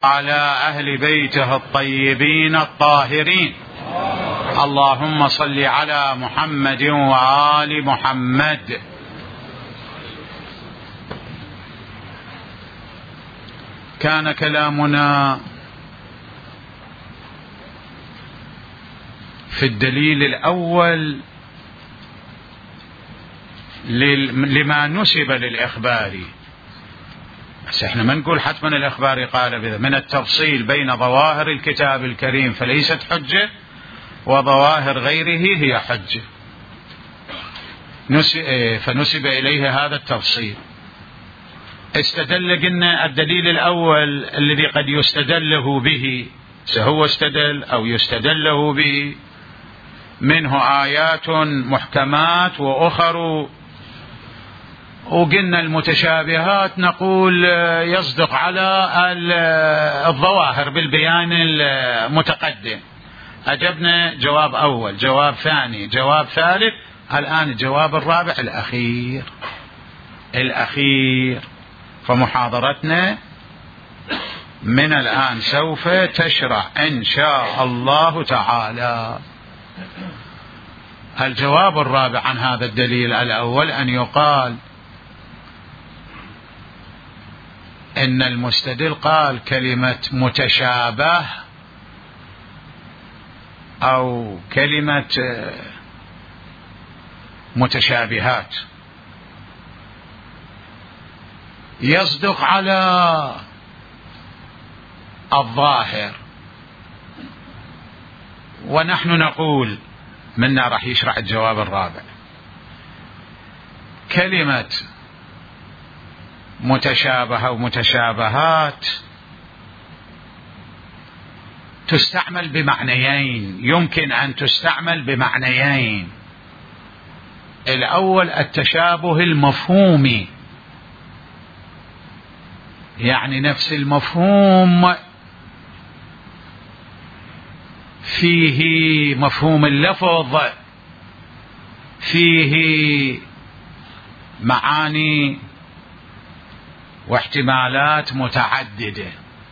على أهل بيته الطيبين الطاهرين. اللهم صل على محمد وآل محمد. كان كلامنا في الدليل الأول لما نسب للإخباري، بس احنا ما نقول حتما الإخباري قال بذا، من التفصيل بين ظواهر الكتاب الكريم فليست حجة وظواهر غيره هي حجة، فنسب إليه هذا التفصيل. استدل قلنا الدليل الأول الذي قد يستدله به، سهو استدل أو يستدله به، منه آيات محكمات وأخر، وقلنا المتشابهات نقول يصدق على الظواهر بالبيان المتقدم. أجبنا جواب أول، جواب ثاني، جواب ثالث، الآن الجواب الرابع الأخير. فمحاضرتنا من الآن سوف تشرع إن شاء الله تعالى. الجواب الرابع عن هذا الدليل الأول أن يقال إن المستدل قال كلمة متشابه أو كلمة متشابهات يصدق على الظاهر، ونحن نقول منا راح يشرع الجواب الرابع. كلمة متشابهة ومتشابهات تستعمل بمعنيين، يمكن أن تستعمل بمعنيين. الأول التشابه المفهومي، يعني نفس المفهوم فيه مفهوم اللفظ، فيه معاني واحتمالات متعددة،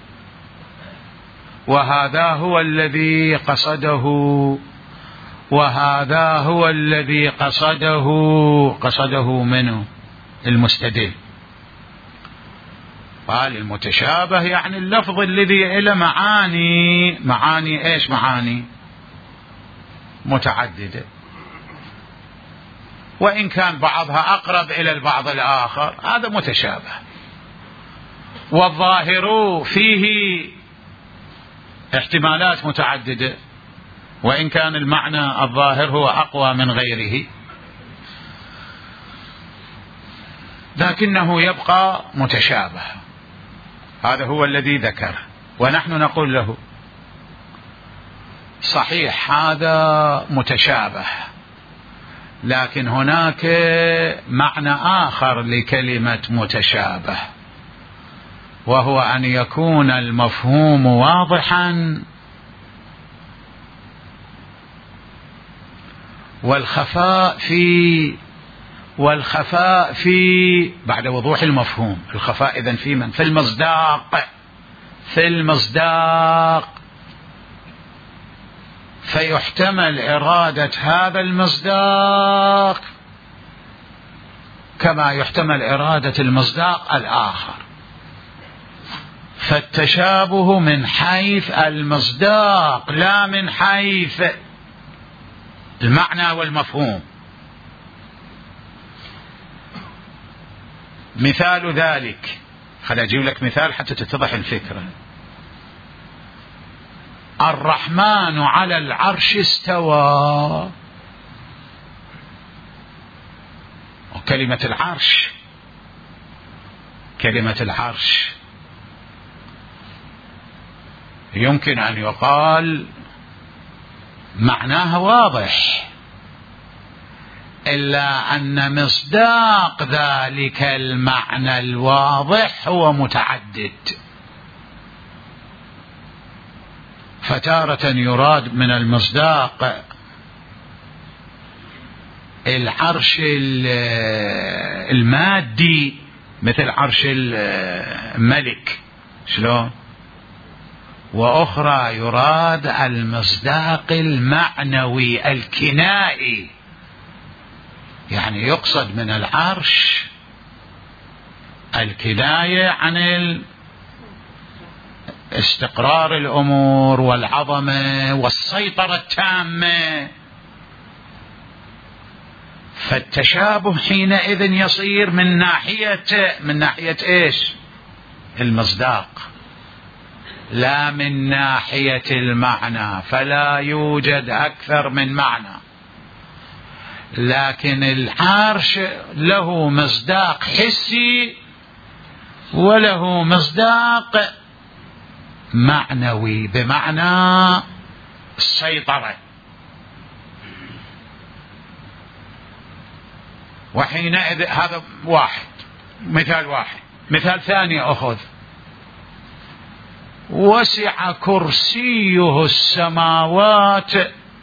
وهذا هو الذي قصده منه المستدل. قال المتشابه يعني اللفظ الذي له معاني ايش؟ معاني متعددة، وإن كان بعضها أقرب إلى البعض الآخر، هذا متشابه. والظاهر فيه احتمالات متعددة، وإن كان المعنى الظاهر هو أقوى من غيره، لكنه يبقى متشابه. هذا هو الذي ذكره، ونحن نقول له صحيح هذا متشابه، لكن هناك معنى آخر لكلمة متشابه، وهو أن يكون المفهوم واضحا والخفاء في بعد وضوح المفهوم. الخفاء إذن في من؟ في المصداق، فيحتمل إرادة هذا المصداق كما يحتمل إرادة المصداق الآخر. فالتشابه من حيث المصداق لا من حيث المعنى والمفهوم. مثال ذلك، خليني أجيب لك مثال حتى تتضح الفكرة. الرحمن على العرش استوى، وكلمة العرش يمكن أن يقال معناها واضح، إلا أن مصداق ذلك المعنى الواضح هو متعدد. فتارة يراد من المصداق العرش المادي مثل عرش الملك، شلون؟ وأخرى يراد المصداق المعنوي الكنائي، يعني يقصد من العرش الكناية عن استقرار الأمور والعظمة والسيطرة التامة. فالتشابه حينئذ يصير من ناحية إيش؟ المصداق، لا من ناحية المعنى، فلا يوجد أكثر من معنى. لكن العرش له مصداق حسي وله مصداق معنوي بمعنى السيطرة. وحينئذ هذا واحد، مثال واحد. مثال ثاني أخذ: وسع كرسيه السماوات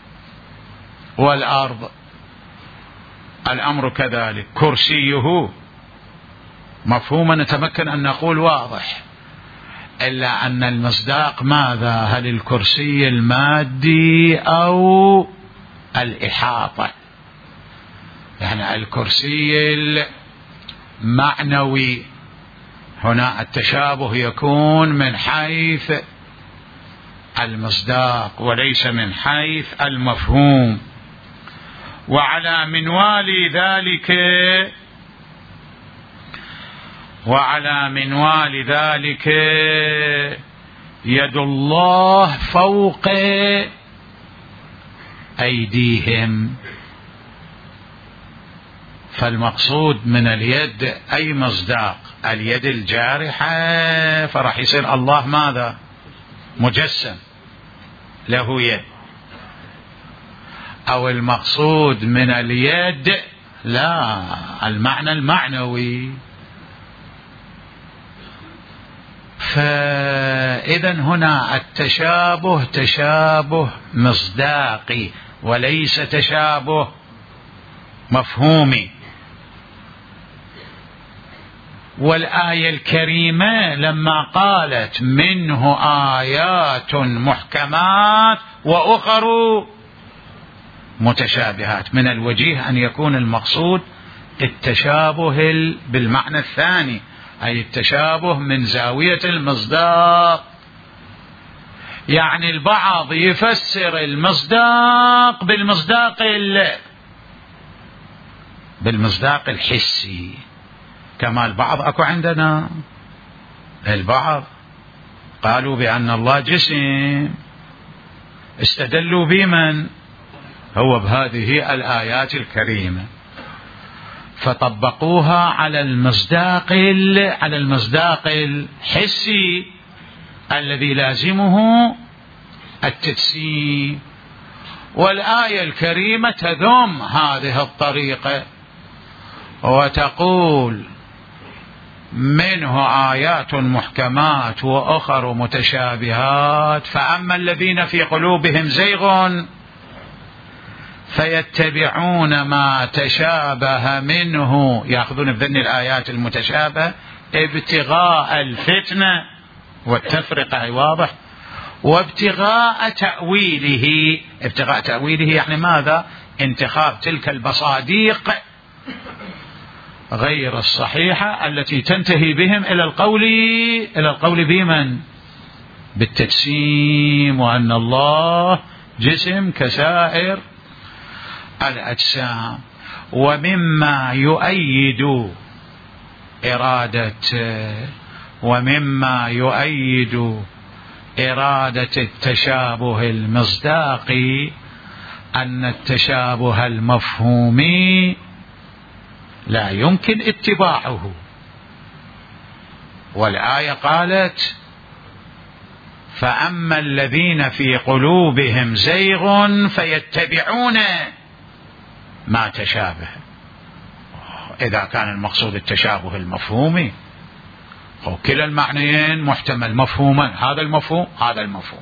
والأرض. الأمر كذلك، كرسيه مفهوما نتمكن أن نقول واضح، إلا أن المصداق ماذا؟ هل الكرسي المادي أو الإحاطة؟ يعني الكرسي المعنوي. هنا التشابه يكون من حيث المصداق وليس من حيث المفهوم. وعلى منوال ذلك يد الله فوق أيديهم. فالمقصود من اليد أي مصداق؟ اليد الجارحة، فرح يصير الله ماذا؟ مجسم له يد. أو المقصود من اليد لا، المعنى المعنوي. فإذا هنا التشابه تشابه مصداقي وليس تشابه مفهومي. والآية الكريمة لما قالت منه آيات محكمات وأخر متشابهات، من الوجيه أن يكون المقصود التشابه بالمعنى الثاني، أي التشابه من زاوية المصداق. يعني البعض يفسر المصداق بالمصداق الحسي، كما البعض أكو عندنا البعض قالوا بأن الله جسم، استدلوا بمن؟ هو بهذه الآيات الكريمة، فطبقوها على المصداق الحسي الذي لازمه التجسيم. والآية الكريمة تذم هذه الطريقة وتقول منه آيات محكمات وأخر متشابهات، فأما الذين في قلوبهم زيغ فيتبعون ما تشابه منه، يأخذون بذن الآيات المتشابهة ابتغاء الفتنة والتفرقة، واضح، وابتغاء تأويله. ابتغاء تأويله يعني ماذا؟ انتخاب تلك البصاديق غير الصحيحة التي تنتهي بهم إلى القول بمن؟ بالتجسيم، وأن الله جسم كسائر الأجسام. ومما يؤيد إرادة التشابه المصداقي أن التشابه المفهومي لا يمكن اتباعه. والآية قالت فأما الذين في قلوبهم زيغ فيتبعون ما تشابه. إذا كان المقصود التشابه المفهومي، كلا المعنيين محتمل، مفهوما هذا المفهوم،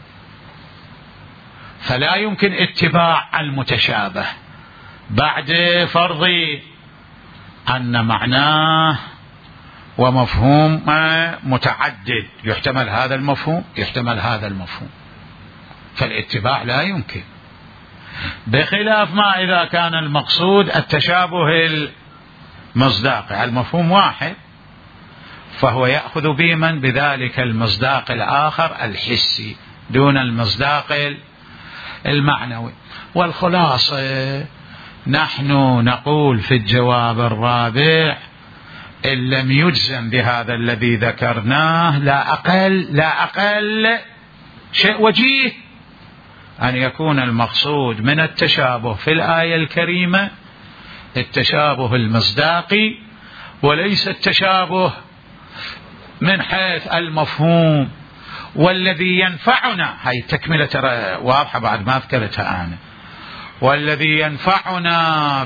فلا يمكن اتباع المتشابه بعد فرض أن معناه ومفهوم متعدد، يحتمل هذا المفهوم يحتمل هذا المفهوم، فالاتباع لا يمكن، بخلاف ما إذا كان المقصود التشابه المصداقي، المفهوم واحد فهو يأخذ بذلك المصداق الآخر الحسي دون المصداق المعنوي. والخلاصة نحن نقول في الجواب الرابع إن لم يجزم بهذا الذي ذكرناه لا أقل شيء وجيه أن يكون المقصود من التشابه في الآية الكريمة التشابه المصداقي وليس التشابه من حيث المفهوم. والذي ينفعنا، هاي التكملة ترى واضحة بعد ما ذكرتها أنا، والذي ينفعنا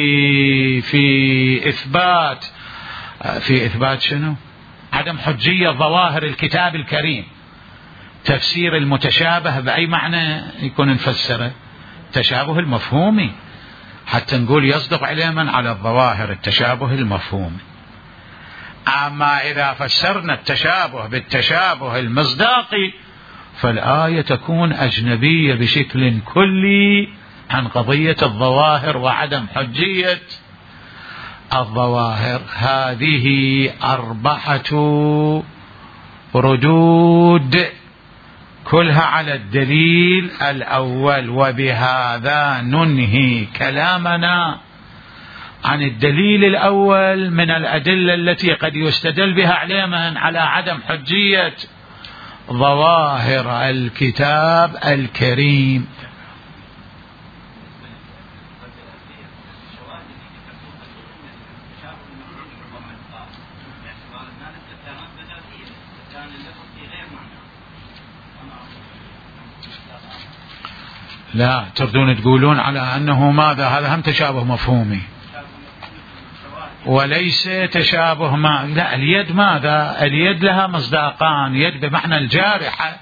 في إثبات شنو؟ عدم حجية ظواهر الكتاب الكريم، تفسير المتشابه بأي معنى يكون نفسره؟ تشابه المفهومي، حتى نقول يصدق علما على الظواهر التشابه المفهومي. أما إذا فسرنا التشابه بالتشابه المصداقي فالآية تكون أجنبية بشكل كلي عن قضية الظواهر وعدم حجية الظواهر. هذه 4 ردود كلها على الدليل الأول، وبهذا ننهي كلامنا عن الدليل الأول من الأدلة التي قد يستدل بها علما على عدم حجية ظواهر الكتاب الكريم. لا تردون تقولون على أنه ماذا؟ هذا هم تشابه مفهومي وليس تشابه لا، اليد ماذا؟ اليد لها مصداقان، يد بمعنى الجارحة،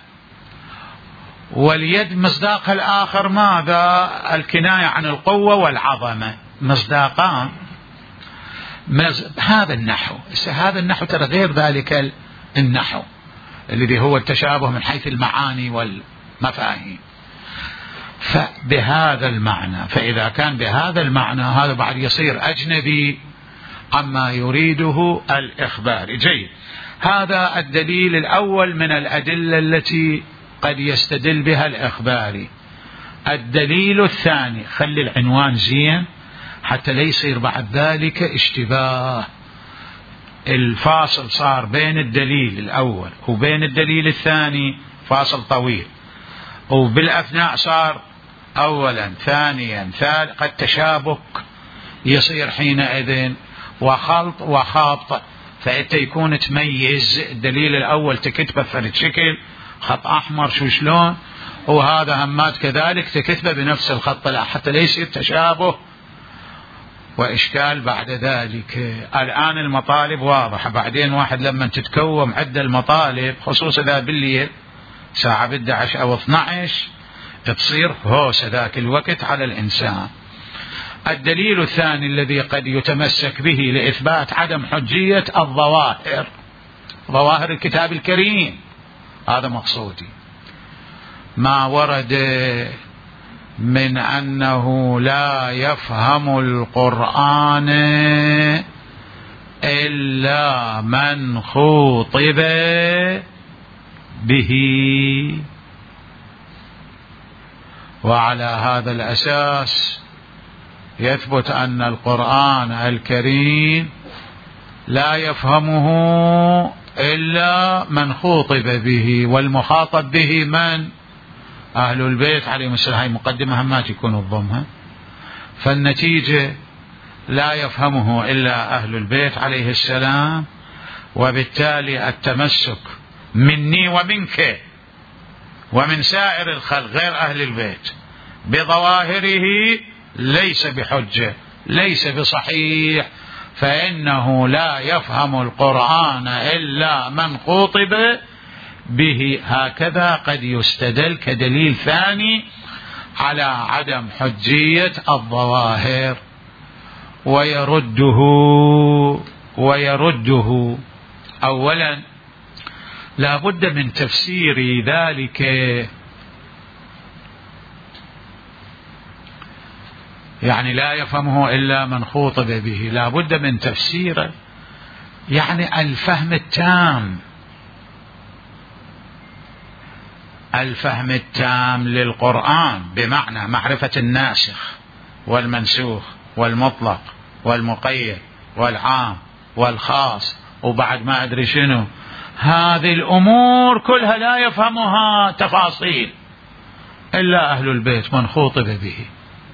واليد مصداقها الآخر ماذا؟ الكناية عن القوة والعظمة، مصداقان. هذا النحو، هذا النحو ترى غير ذلك النحو الذي هو التشابه من حيث المعاني والمفاهيم. فبهذا المعنى، فإذا كان بهذا المعنى هذا بعد يصير أجنبي عما يريده الإخبار. جيد، هذا الدليل الأول من الأدلة التي قد يستدل بها الإخباري. الدليل الثاني، خلي العنوان زين حتى لا يصير بعد ذلك اشتباه. الفاصل صار بين الدليل الأول وبين الدليل الثاني فاصل طويل، وبالأثناء صار أولا ثانيا ثالث، قد تشابك يصير حينئذ وخلط وخابط، فأنت يكون تميز الدليل الأول تكتبه بفرد شكل خط أحمر شلون، وهذا همات كذلك تكتبه بنفس الخط، لا حتى لا يصير تشابه وإشكال بعد ذلك. الآن المطالب واضحة، بعدين واحد لما تتكوم عدة المطالب خصوصا إذا بالليل ساعة 11 أو 12 تصير هوسة ذاك الوقت على الإنسان. الدليل الثاني الذي قد يتمسك به لإثبات عدم حجية الظواهر، ظواهر الكتاب الكريم، هذا مقصودي. ما ورد من أنه لا يفهم القرآن إلا من خوطب به، وعلى هذا الأساس يثبت أن القرآن الكريم لا يفهمه إلا من خوطب به، والمخاطب به من؟ أهل البيت عليهم السلام. هاي مقدمة همات يكون الضمها، فالنتيجة لا يفهمه إلا أهل البيت عليه السلام، وبالتالي التمسك مني ومنك ومن سائر الخلق غير أهل البيت بظواهره ليس بحجة، ليس بصحيح، فإنه لا يفهم القرآن إلا من خوطب به. هكذا قد يستدل كدليل ثاني على عدم حجية الظواهر. ويرده أولا لا بد من تفسير ذلك، يعني لا يفهمه إلا من خوطب به، لا بد من تفسيره، يعني الفهم التام، الفهم التام للقرآن، بمعنى معرفة الناسخ والمنسوخ والمطلق والمقيد والعام والخاص وبعد ما أدري شنو، هذه الأمور كلها لا يفهمها تفاصيل إلا أهل البيت من خوطب به.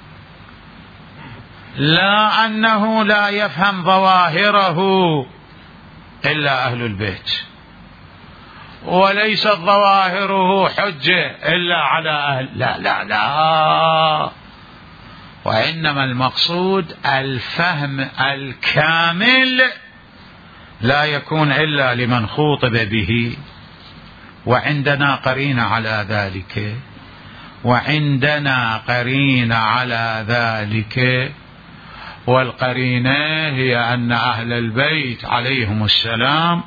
لا أنه لا يفهم ظواهره إلا أهل البيت، وليست ظواهره حجة إلا على أهل، لا لا لا، وإنما المقصود الفهم الكامل لا يكون إلا لمن خوطب به، وعندنا قرينة على ذلك، وعندنا قرينة على ذلك، والقرينة هي أن أهل البيت عليهم السلام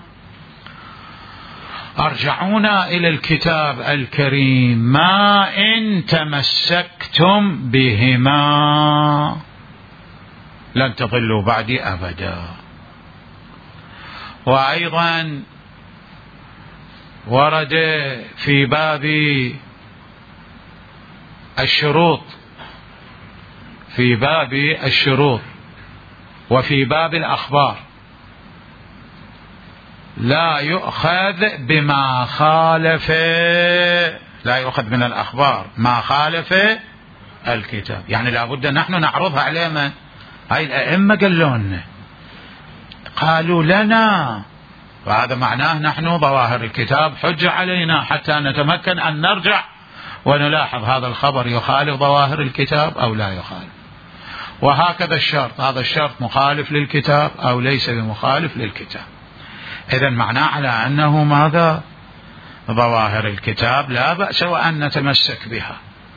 أرجعونا إلى الكتاب الكريم، ما إن تمسكتم بهما لن تضلوا بعدي أبدا. وأيضا ورد في باب الشروط، في باب الشروط وفي باب الأخبار لا يؤخذ بما خالف، لا يؤخذ من الأخبار ما خالف الكتاب، يعني لابد نحن نعرضها على من؟ هاي الأئمة قالوا لنا، قالوا لنا، وهذا معناه نحن ظواهر الكتاب حجة علينا حتى نتمكن أن نرجع ونلاحظ هذا الخبر يخالف ظواهر الكتاب أو لا يخالف. وهكذا الشرط، هذا الشرط مخالف للكتاب أو ليس بمخالف للكتاب. إذن معناه على أنه ماذا؟ ظواهر الكتاب لا بأس وأن نتمسك بها،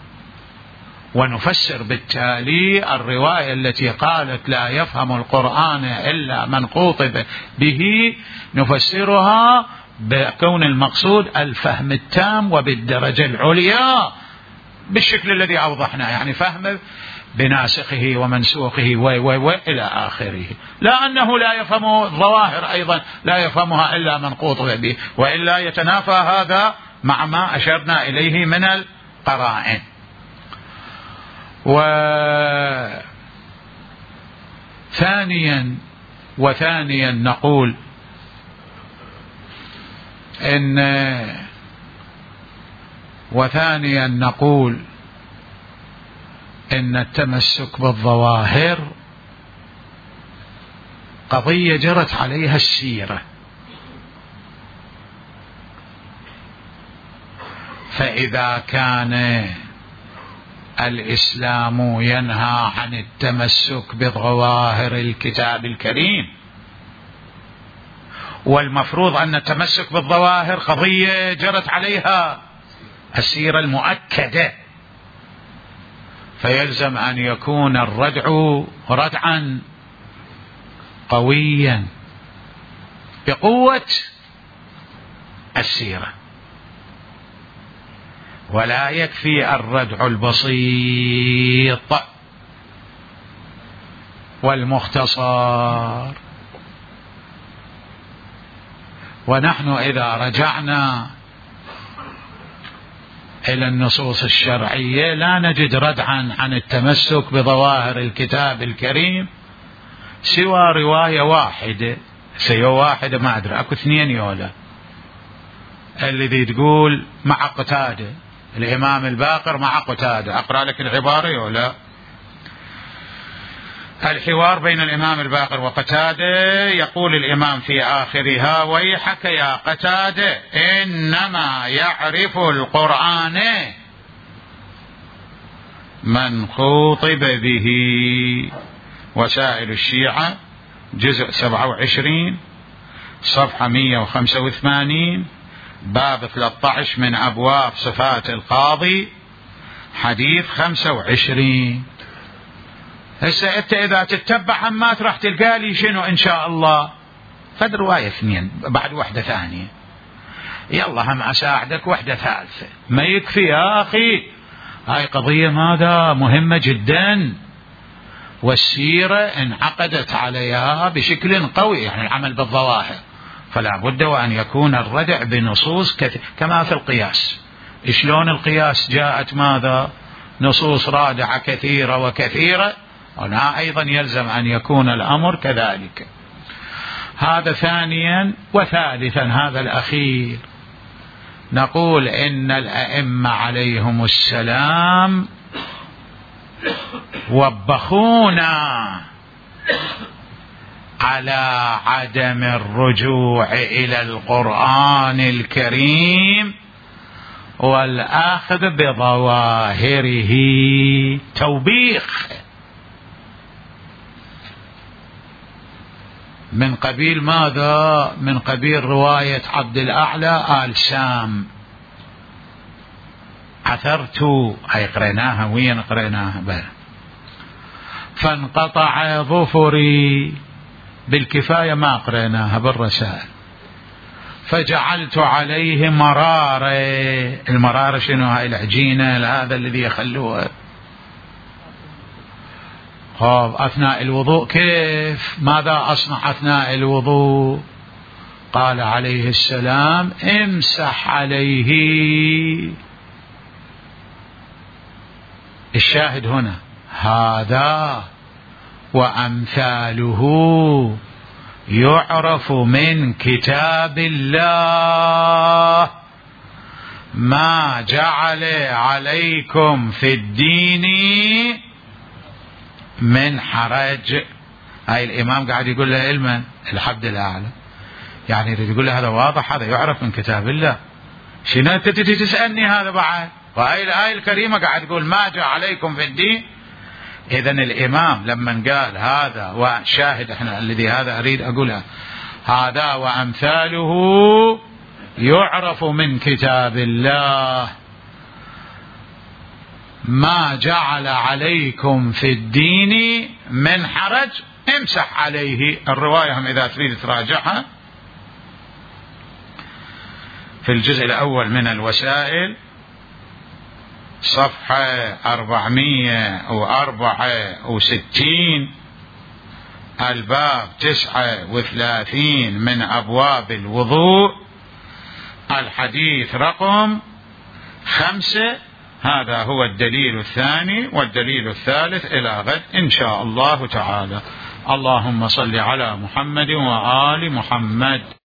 ونفسر بالتالي الرواية التي قالت لا يفهم القرآن إلا من خوطب به، نفسرها بكون المقصود الفهم التام وبالدرجة العليا بالشكل الذي أوضحنا، يعني فهم بناسخه ومنسوخه وإلى آخره، لا أنه لا يفهم الظواهر أيضا لا يفهمها إلا من خوطب به، وإلا يتنافى هذا مع ما أشرنا إليه من القرائن. وثانيا نقول إن التمسك بالظواهر قضية جرت عليها السيرة، فإذا كان الإسلام ينهى عن التمسك بظواهر الكتاب الكريم، والمفروض أن التمسك بالظواهر قضية جرت عليها السيرة المؤكدة، فيلزم أن يكون الردع ردعا قويا بقوة السيرة، ولا يكفي الردع البسيط والمختصر. ونحن إذا رجعنا إلى النصوص الشرعية لا نجد ردعا عن التمسك بظواهر الكتاب الكريم سوى رواية واحدة، ما أدري أكو اثنين يولا، الذي تقول مع قتادة، الإمام الباقر مع قتادة، أقرأ لك العبارة يولا، الحوار بين الإمام الباقر وقتادة، يقول الإمام في آخرها: ويحك يا قتادة، إنما يعرف القرآن من خوطب به. وسائل الشيعة جزء 27 صفحة 185 باب 13 من أبواب صفات القاضي حديث 25. هسه انت اذا تتبع همات راح تلقى لي شنو ان شاء الله فد رواية 2 بعد وحدة ثانية، يلا هم أساعدك وحدة ثالثة، ما يكفي يا أخي. هاي قضية ماذا مهمة جدا، والسيرة انعقدت عليها بشكل قوي، يعني العمل بالظواهر، فلا بد وأن يكون الردع بنصوص كما في القياس. شلون القياس جاءت ماذا نصوص رادعة كثيرة وكثيرة، هنا أيضا يلزم أن يكون الأمر كذلك. هذا ثانيا. وثالثا هذا الأخير، نقول إن الأئمة عليهم السلام وبخونا على عدم الرجوع إلى القرآن الكريم والأخذ بظواهره، توبيخ من قبيل ماذا؟ من قبيل رواية عبد الأعلى آل سام، عثرت، هي قريناها، وين قريناها بل. فانقطع ظفري، بالكفاية ما قريناها بالرسائل، فجعلت عليه مرارة. المرارة شنو؟ هاي العجينة، هذا الذي يخلوها أثناء الوضوء. كيف؟ ماذا أصنع أثناء الوضوء؟ قال عليه السلام امسح عليه. الشاهد هنا هذا وأمثاله يعرف من كتاب الله ما جعل عليكم في الدين من حرج. هاي الإمام قاعد يقول له علما الحمد الأعلى، يعني يريد يقول له هذا واضح، هذا يعرف من كتاب الله. شنو أنت تجي تسألني هذا بعد؟ وهاي الآية الكريمة قاعد يقول ما جاء عليكم في الدين. إذن الإمام لما قال هذا وشاهد، احنا الذي هذا أريد أقولها، هذا وأمثاله يعرف من كتاب الله ما جعل عليكم في الدين من حرج امسح عليه. الرواية هم إذا تريد تراجعها في الجزء الأول من الوسائل صفحة 464، الباب 39 من أبواب الوضوء، الحديث رقم 5. هذا هو الدليل الثاني. والدليل الثالث إلى غد إن شاء الله تعالى. اللهم صل على محمد وآل محمد.